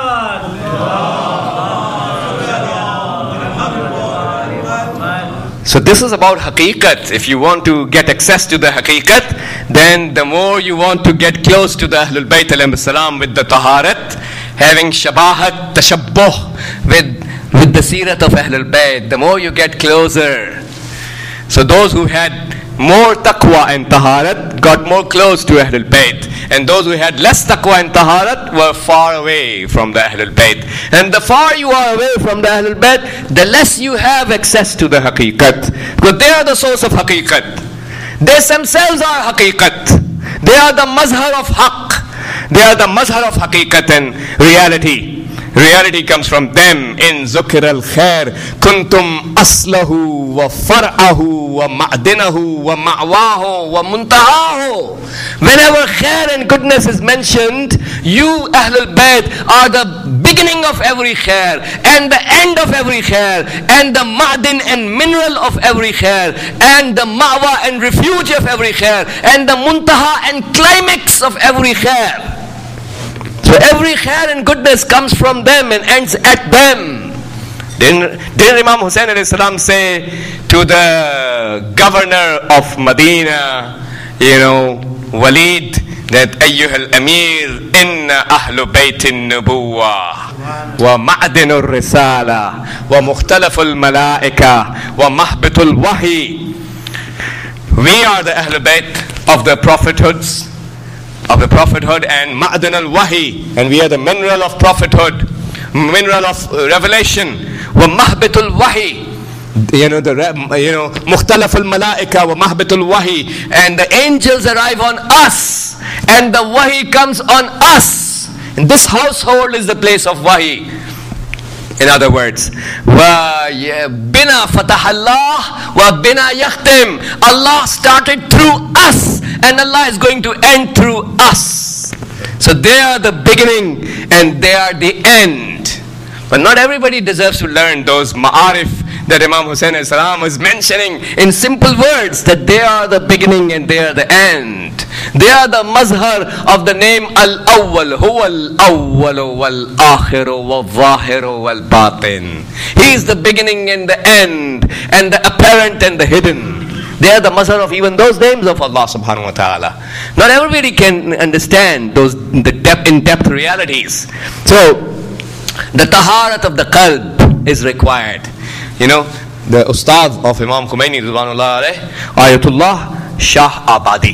So this is about haqiqat. If you want to get access to the haqiqat, then the more you want to get close to the Ahlul Bayt alayhim salam with the taharat, having shabahat, tashabbuh with, with the seerat of Ahlul Bayt, the more you get closer. So those who had more taqwa and taharat got more close to Ahlul Bayt, and those who had less taqwa and taharat were far away from the Ahlul Bayt. And the far you are away from the Ahlul Bayt, the less you have access to the haqiqat, because they are the source of haqiqat. They themselves are haqiqat. They are the mazhar of haqq. They are the mazhar of haqiqat and reality. Reality comes from them. In zukr al-khair kuntum aslahu wa far'ahu wa ma'dinahu wa ma'wahu wa muntahahu. Whenever khair and goodness is mentioned, you Ahlul Bayt are the beginning of every khair and the end of every khair and the ma'din and mineral of every khair and the ma'wa and refuge of every khair and the muntaha and climax of every khair. So every khair and goodness comes from them and ends at them. Didn't, didn't Imam Hussain alayhi salam say to the governor of Medina, you know, Walid, that ayyuhal amir, inna ahlu baytin nubuwa wa ma'dinur risala wa mukhtalaful malaika wa mahbitul wahi. We are the Ahlul Bayt of the prophethoods, of the prophethood, and ma'dan al-wahi, and we are the mineral of prophethood, mineral of revelation, wa mahbatul wahi, you know, the you know mukhtalaf al-malaika wa mahbatul wahi, and the angels arrive on us and the wahi comes on us, and this household is the place of wahi. In other words, wa bina fatahallah wa bina yakhtim. Allah started through us and Allah is going to end through us. So they are the beginning and they are the end. But not everybody deserves to learn those ma'arif that Imam Hussain alayhi salam was mentioning in simple words, that they are the beginning and they are the end. They are the mazhar of the name Al-Awwal, Huwa Al-Awwal Wal-Akhiru Wal-Zahiru Wal-Batin. He is the beginning and the end, and the apparent and the hidden. They are the mazhar of even those names of Allah subhanahu wa ta'ala. Not everybody can understand those the depth, in-depth realities. So, the taharat of the qalb is required. You know, the ustad of Imam Khomeini Ridwanullah alayh, Ayatullah Shah Abadi.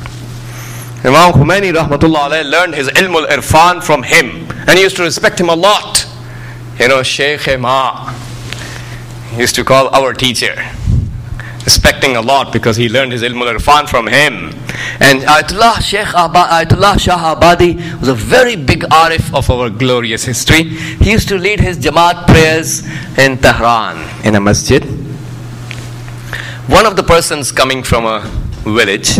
Imam Khomeini rahmatullah alayh learned his ilm al-irfan from him, and he used to respect him a lot. You know, Shaykh Ma, he used to call our teacher, respecting a lot because he learned his ilm al-irfan from him. And Ayatullah Shaykh Abba, Ayatullah Shah Abadi was a very big arif of our glorious history. He used to lead his Jamaat prayers in Tehran, in a masjid. One of the persons coming from a village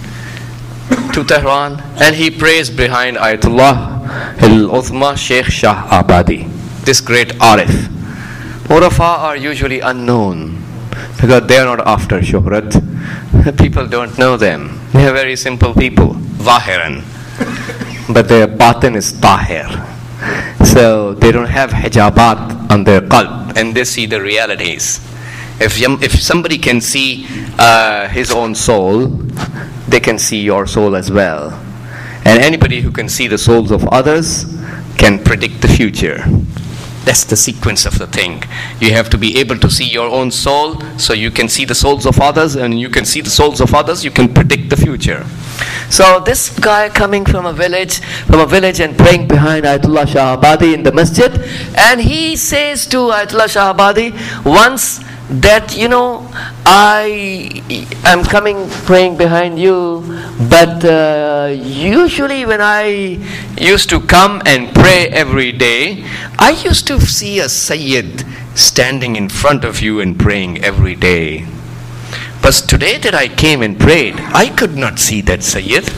to Tehran, and he prays behind Ayatullah al-Uthma Shaykh Shah Abadi, this great arif. Urafa are usually unknown because they are not after shuhrat. People don't know them. They are very simple people, zahiran, but their batin is tahir. So they don't have hijabat on their qalb, and they see the realities. If if somebody can see uh, his own soul, they can see your soul as well. And anybody who can see the souls of others can predict the future. That's the sequence of the thing. You have to be able to see your own soul, so you can see the souls of others, and you can see the souls of others, you can predict the future. So this guy coming from a village, from a village and praying behind Ayatullah Shah Abadi in the masjid, and he says to Ayatullah Shah Abadi, once that, you know, I am coming praying behind you, but uh, usually when I used to come and pray every day, I used to see a Sayyid standing in front of you and praying every day. But today that I came and prayed, I could not see that Sayyid.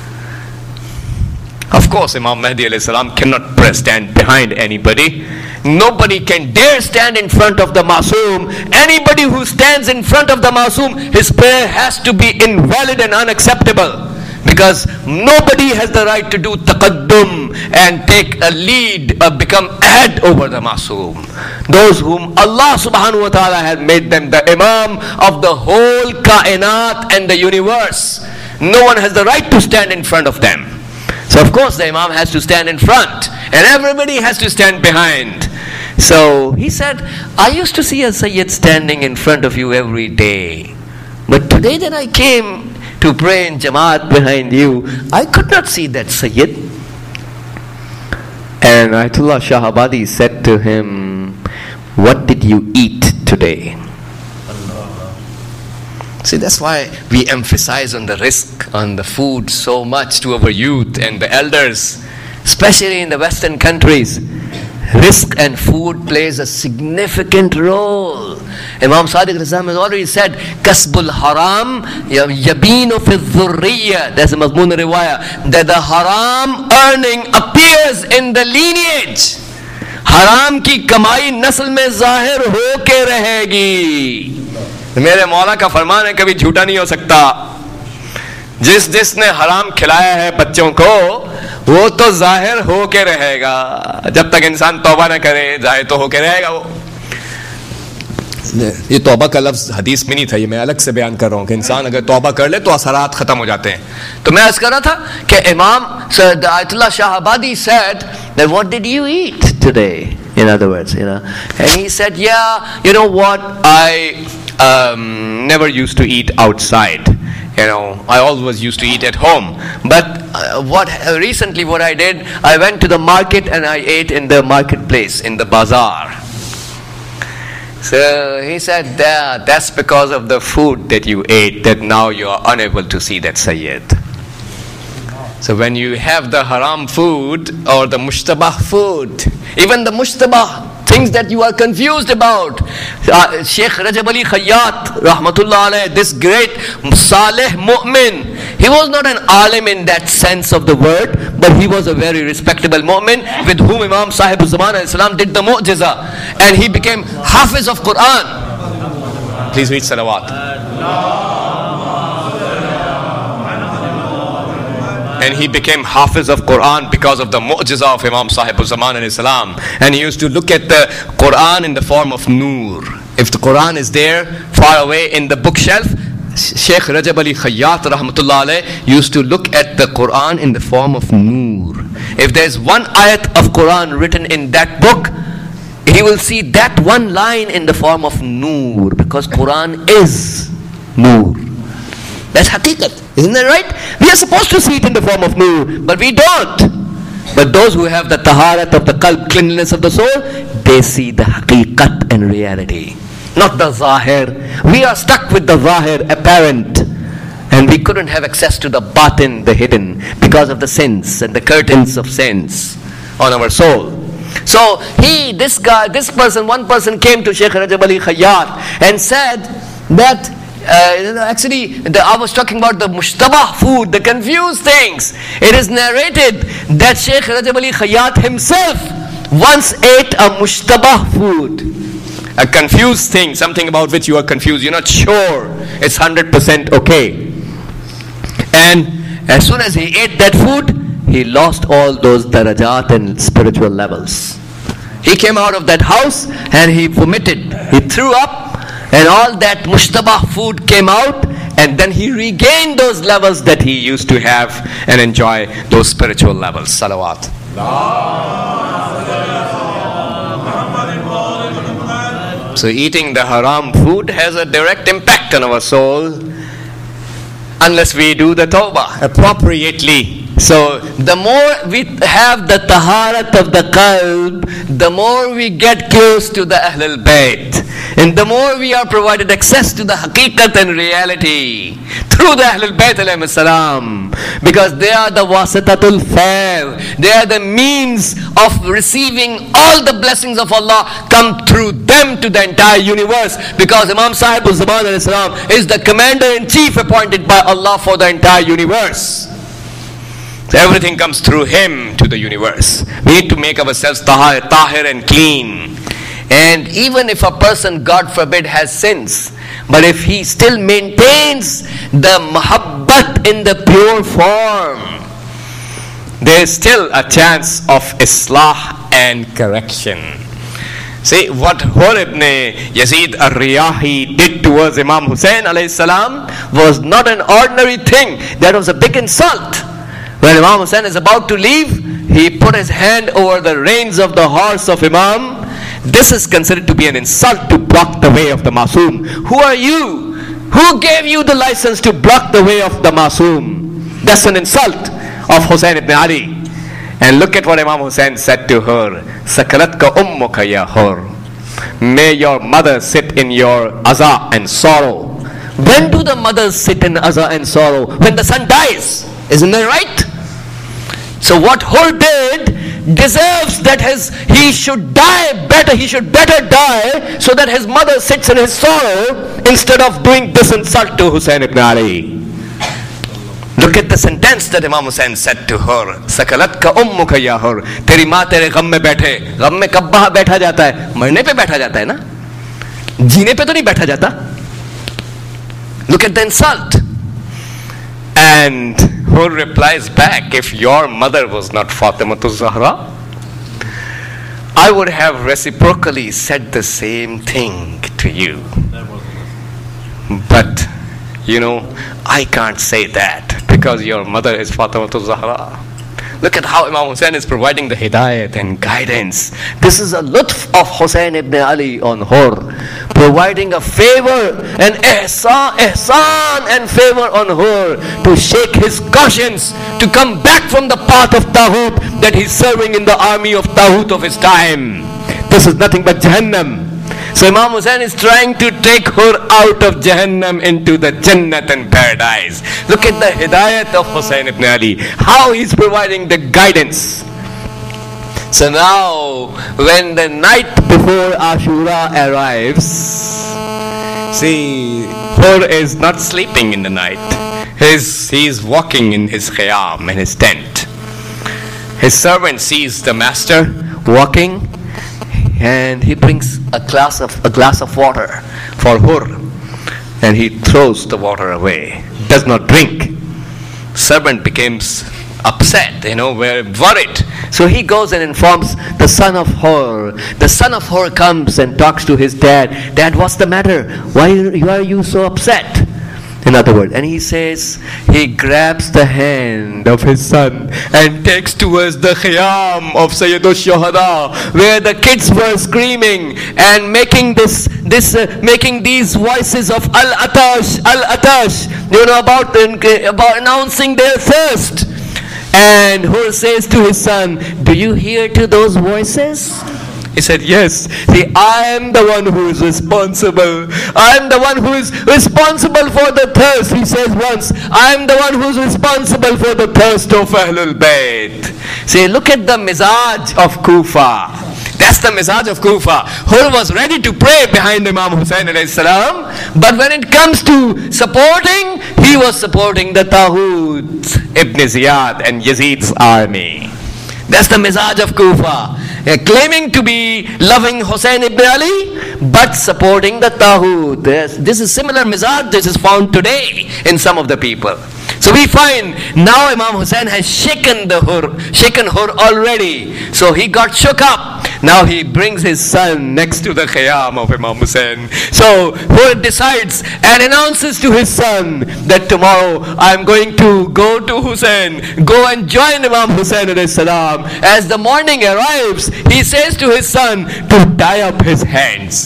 Of course, Imam Mahdi alayhi salam cannot stand behind anybody. Nobody can dare stand in front of the Masoom. Anybody who stands in front of the Masoom, his prayer has to be invalid and unacceptable. Because nobody has the right to do taqaddum and take a lead or become ahead over the Masoom. Those whom Allah subhanahu wa ta'ala has made them the Imam of the whole kainat and the universe. No one has the right to stand in front of them. So of course the Imam has to stand in front and everybody has to stand behind. So he said, I used to see a Sayyid standing in front of you every day. But today that I came to pray in Jamaat behind you, I could not see that Sayyid. And Ayatollah Shahabadi said to him, what did you eat today? See, that's why we emphasize on the risk, on the food so much to our youth and the elders, especially in the Western countries. Risk and food plays a significant role. Imam Sadiq Rizam has already said, Kasbul haram yabinu fi dhurriya. That's a mazmoon riwayah. That the haram earning appears in the lineage. Haram ki kamai nasl mein zahir ho ke rahegi. मेरे मौला का फरमान है कभी झूठा नहीं हो सकता. जिस जिसने हराम खिलाया है बच्चों को वो तो जाहिर हो के रहेगा. जब तक इंसान तौबा न करे जाहिर तो हो के रहेगा. वो ये तौबा का लफ्ज हदीस में नहीं था, ये मैं अलग से बयान कर रहा हूँ कि इंसान अगर तौबा कर ले तो असरात खत्म हो जाते हैं. तो मैं अर्ज कर रहा था कि इमाम आयतुल्लाह Shahbadi said that what did you eat today, in other words, you know, and he said, yeah, you know what, I um, never used to eat outside. You know, I always used to eat at home. But uh, what uh, recently what I did, I went to the market and I ate in the marketplace, in the bazaar. So he said, that, that's because of the food that you ate, that now you are unable to see that Sayyid. So when you have the haram food or the mushtabah food, even the mushtabah, things that you are confused about. Uh, Sheikh Rajab Ali Khayyat, rahmatullah alayh, this great salih mu'min, he was not an alim in that sense of the word, but he was a very respectable mu'min with whom Imam Sahib Zaman al-Islam did the mu'jiza, and he became hafiz of Quran. Please read salawat. And he became hafiz of Quran because of the mu'jiza of Imam Sahib Zaman al-Islam. And he used to look at the Quran in the form of noor. If the Quran is there far away in the bookshelf, Sheikh Rajab Ali Khayyat rahmatullah alayh used to look at the Quran in the form of noor. If there's one ayat of Quran written in that book, he will see that one line in the form of noor, because Quran is noor. That's haqiqat, isn't that right? We are supposed to see it in the form of noor, but we don't. But those who have the taharat of the qalb, cleanliness of the soul, they see the haqiqat and reality, not the zahir. We are stuck with the zahir, apparent, and we couldn't have access to the batin, the hidden, because of the sins and the curtains of sins on our soul. So he, this guy, this person, one person came to Sheikh Rajab Ali Khayyat and said that Uh, actually, the, I was talking about the mushtabah food, the confused things. It is narrated that Sheikh Rajab Ali Khayyat himself once ate a mushtabah food. A confused thing, something about which you are confused. You're not sure it's one hundred percent okay. And as soon as he ate that food, he lost all those darajat and spiritual levels. He came out of that house and he vomited. He threw up. And all that mushtabah food came out, and then he regained those levels that he used to have and enjoy those spiritual levels. Salawat. So eating the haram food has a direct impact on our soul unless we do the tawbah appropriately. So the more we have the taharat of the qalb, the more we get close to the Ahlul Bayt. And the more we are provided access to the haqiqat and reality through the Ahlul Bayt alayhi salam, because they are the wasatatul fair, they are the means of receiving all the blessings of Allah come through them to the entire universe, because Imam Sahibul Zaman alayhi salam is the commander-in-chief appointed by Allah for the entire universe. So everything comes through him to the universe. We need to make ourselves tahir, tahir and clean. And even if a person, God forbid, has sins, but if he still maintains the mahabbat in the pure form, there is still a chance of islah and correction. See, what Hur ibn Yazid al-Riyahi did towards Imam Hussein alayhi salam was not an ordinary thing. That was a big insult. When Imam Hussein is about to leave, he put his hand over the reins of the horse of Imam. This is considered to be an insult, to block the way of the Masoom. Who are you? Who gave you the license to block the way of the Masoom? That's an insult of Hussein ibn Ali. And look at what Imam Hussein said to her. Sakalatka ummuka ya Hur. May your mother sit in your aza and sorrow. When do the mothers sit in aza and sorrow? When the son dies. Isn't that right? So what Hur did deserves that his he should die better, he should better die, so that his mother sits in his sorrow instead of doing this insult to Hussein ibn Ali. Look at the sentence that Imam Hussein said to her. Sakalatka ummuka ya Hur. Teri maa tere gham mein baithe. Gham mein kab baitha jata hai? Marne pe baitha jata hai na? Jeene pe to nahi baitha jata. Look at the insult. And Hur replies back, if your mother was not Fatimatul Zahra, I would have reciprocally said the same thing to you. But, you know, I can't say that because your mother is Fatimatul Zahra. Look at how Imam Hussein is providing the hidayat and guidance. This is a lutf of Hussein ibn Ali on Hur, providing a favor and ihsan, ihsan and favor on Hur to shake his conscience, to come back from the path of Taghut that he's serving in the army of Taghut of his time. This is nothing but Jahannam. So Imam Hussein is trying to take Hur out of Jahannam into the Jannat and paradise. Look at the hidayat of Hussein ibn Ali, how he's providing the guidance. So now, when the night before Ashura arrives, see, Hur is not sleeping in the night. He's, he's walking in his khayam, in his tent. His servant sees the master walking, and he brings a glass of a glass of water for Hur, and he throws the water away, does not drink. Servant becomes upset, you know, we're worried. So he goes and informs the son of Hur. The son of Hur comes and talks to his dad. Dad, what's the matter? Why, why are you so upset? In other words, and he says, he grabs the hand of his son and takes towards the khiyam of Sayyidul Shuhada, where the kids were screaming and making this, this, uh, making these voices of Al-Atash, Al-Atash, you know, about, about announcing their thirst. And Hur says to his son, do you hear to those voices? He said, yes. See, I am the one who is responsible. I am the one who is responsible for the thirst. He says once, I am the one who is responsible for the thirst of Ahlul Bayt. See, look at the mizaj of Kufa. That's the mizaj of Kufa. Hur was ready to pray behind Imam Hussein alayhi salam, but when it comes to supporting, he was supporting the Taghut, Ibn Ziyad and Yazid's army. That's the mizaj of Kufa. Uh, claiming to be loving Hussein ibn Ali, but supporting the Taghut. This, this is similar mizaj. This is found today in some of the people. So we find now Imam Hussein has shaken the Hur, shaken Hur already. So he got shook up. Now he brings his son next to the khayam of Imam Hussein. So Hur decides and announces to his son that tomorrow I am going to go to Hussein, go and join Imam Hussein alayhi salam. As the morning arrives, he says to his son to tie up his hands.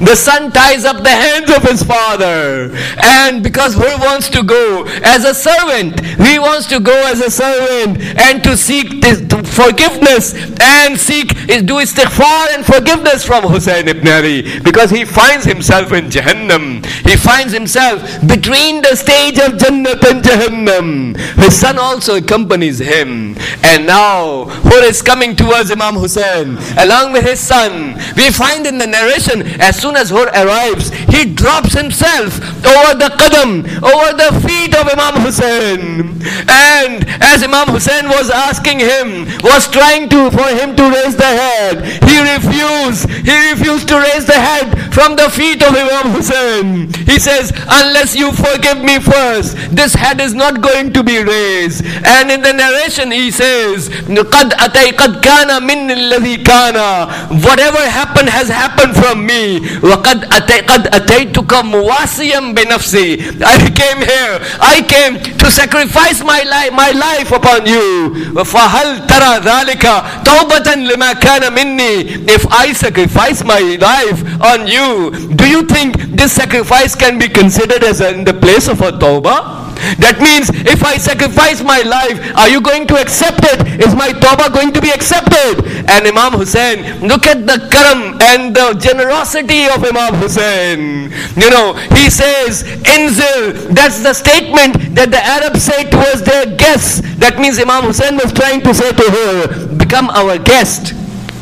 the son ties up the hands of his father. And because Hur wants to go as a servant, he wants to go as a servant and to seek this, to forgiveness and seek, do istighfar and forgiveness from Hussein ibn Ali, because he finds himself in Jahannam. He finds himself between the stage of Jannat and Jahannam. His son also accompanies him. And now Hur is coming towards Imam Hussein along with his son. We find in the narration, as soon as Hur arrives, he drops himself over the qadam, over the feet of Imam Hussein. And as Imam Hussein was asking him, was trying to for him to raise the head, he refused. He refused to raise the head from the feet of Imam Hussein. He says, unless you forgive me first, this head is not going to be raised. And in the narration he says, قَدْ أَتَيْ قَدْ كَانَ مِنِّ الَّذِي كَانَ, whatever happened has happened from me. وَقَدْ أَتَيْ قَدْ أَتَيْتُكَ مُوَاسِيًا بِنَفْسِي, I came here, I came to sacrifice my life, my life upon you. فَهَلْ تَرَى ذَلِكَ تَوْبَةً لِمَا كَانَ مِنِّي, if I sacrifice my life on you, do you think this sacrifice can be considered as in the place of a tawbah? That means if I sacrifice my life, are you going to accept it? Is my tawbah going to be accepted? And Imam Hussein, look at the karam and the generosity of Imam Hussein. You know, he says, Inzil, that's the statement that the Arabs say towards their guests. That means Imam Hussein was trying to say to her, become our guest.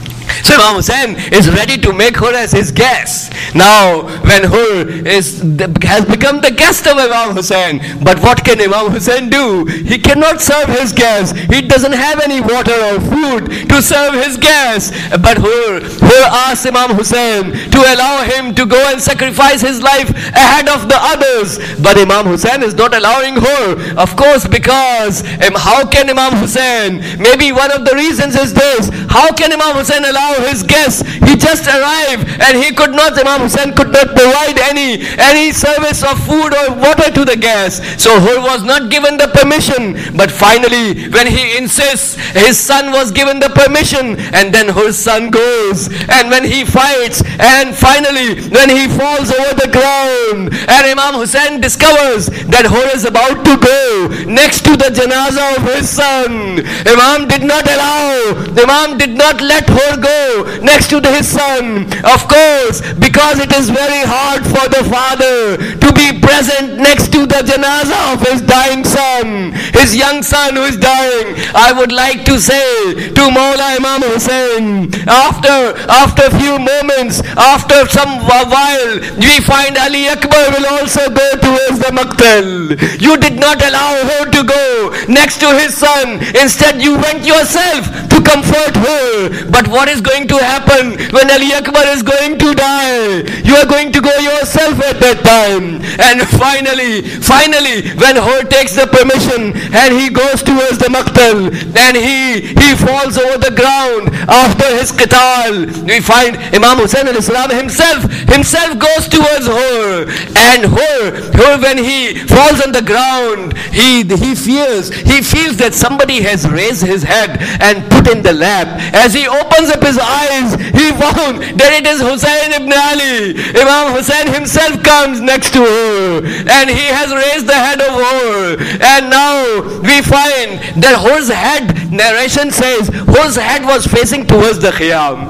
So Imam Hussein is ready to make Hur as his guest. Now, when Hur is, has become the guest of Imam Hussein, but what can Imam Hussein do? He cannot serve his guest. He doesn't have any water or food to serve his guest. But Hur, Hur asks Imam Hussein to allow him to go and sacrifice his life ahead of the others. But Imam Hussein is not allowing Hur. Of course, because um, how can Imam Hussein? Maybe one of the reasons is this. How can Imam Hussein allow his guests? He just arrived and he could not, Imam Hussein could not provide any any service of food or water to the guests. So Hur was not given the permission. But finally, when he insists, his son was given the permission, and then Hur's son goes, and when he fights, and finally when he falls over the ground, and Imam Hussein discovers that Hur is about to go next to the janazah of his son, Imam did not allow, Imam did not let Hur go next to his son. Of course, because it is very hard for the father to be present next to the janazah of his dying son, his young son who is dying. I would like to say to Mawla Imam Hussein, after after few moments, after some while, we find Ali Akbar will also go towards the Maqtal. You did not allow her to go next to his son. Instead, you went yourself to comfort her. But what is going to happen when Ali Akbar is going to die? You are going to go yourself at that time. And finally, finally, when Hur takes the permission and he goes towards the Maqtal, and he he falls over the ground after his qital, we find Imam Hussein al-Islam himself himself goes towards Hur. And Hur, Hur when he falls on the ground, he he fears, he feels that somebody has raised his head and put in the lap. As he opens up his eyes, he found that it is Hussein ibn Ali. Imam Hussein himself comes next to Hur, and he has raised the head of Hur. And now we find that Hur's head, narration says, Hur's head was facing towards the Khiyam.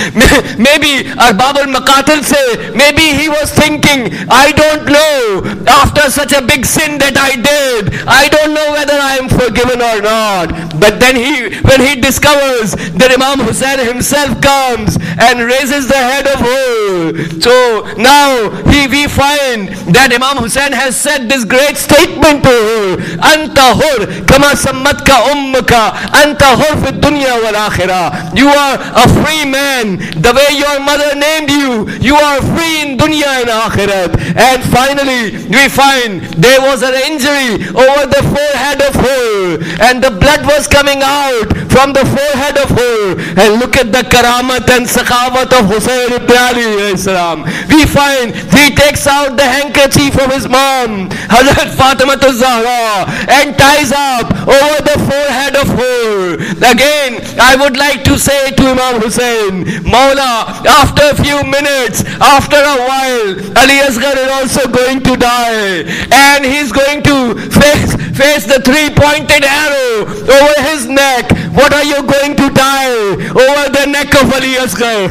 Maybe Arbab al-Maqatil say, maybe he was thinking, I don't know, after such a big sin that I did, I don't know whether I am forgiven or not. But then he, when he discovers that Imam Hussein himself comes and raises the head of Hur, so now he, we find that Imam Hussein has said this great statement to Hur, Anta Hur kama sammatka ummuka, Anta Hur fi dunya wal akhirah. You are a free man, the way your mother named you, you are free in dunya and akhirat. And finally we find there was an injury over the forehead of Hur, and the blood was coming out from the forehead of Hur. And look at the karamat and sakhawat of Hussein ibn Ali salam. We find he takes out the handkerchief of his mom, Hazrat Fatima Zahra, and ties up over the forehead of Hur. Again, I would like to say to Imam Hussein, Mawla, after a few minutes, after a while, Ali Asghar is also going to die, and he's going to face, face the three-pointed arrow over his neck. What are you going to die over the neck of Ali Asghar?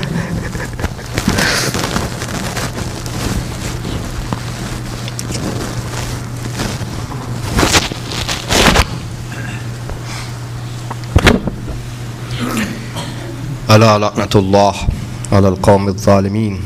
ألا لعنة الله على القوم الظالمين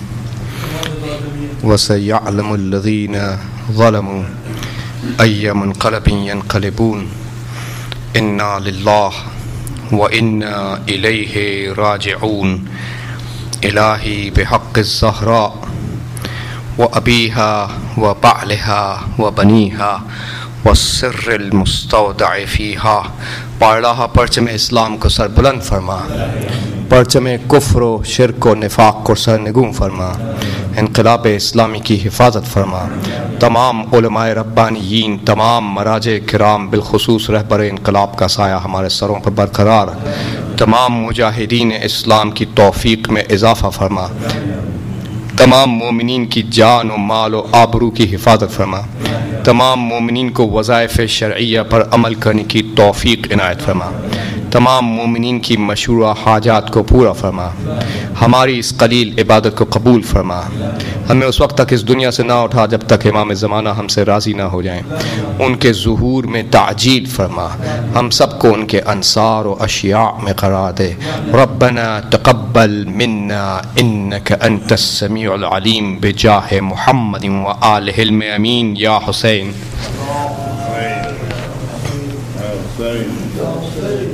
وسيعلم الذين ظلموا أي منقلب ينقلبون إنا لله وإنا إليه راجعون إلهي بحق الزهراء وأبيها وبعلها وبنيها والسر المستودع فيها. पारलाहा परचम इस्लाम को सर बुलंद फरमा, परचम कुफ्र व शिरक व निफाक को सर निगूं फरमा, इनक़िलाब इस्लामी की हिफाजत फरमा। तमाम उलमाए रब्बानियीन, तमाम मराजे किराम, बिलखुसूस रहबर इनक़िलाब का साया हमारे सरों पर बरकरार। तमाम मुजाहिदीन इस्लाम की तौफ़ीक़ में इजाफ़ा फरमा। तमाम मोमिनीन की जान व माल व आबरू की हिफाजत फरमा। तमाम मोमिनीन को वज़ाइफ़ शरइया पर अमल करने की तौफ़ीक़ इनायत फरमा। तमाम मोमिनीन की मशरूआ हाजात को पूरा फरमा। हमारी इस कलील इबादत को कबूल फरमा। हमें उस वक्त तक इस दुनिया से ना उठा जब तक इमाम ज़माना हमसे राज़ी ना हो जाएं। उनके ज़ुहूर में ताजील फरमा। हम सबको उनके अंसार व अशिया में करार दे। रब्बना तक़ब्बल मिन्ना इन्नका अंतस समीउल अलीम बिजाह मुहम्मदिन व आलिहिल अमीन। या हुसैन।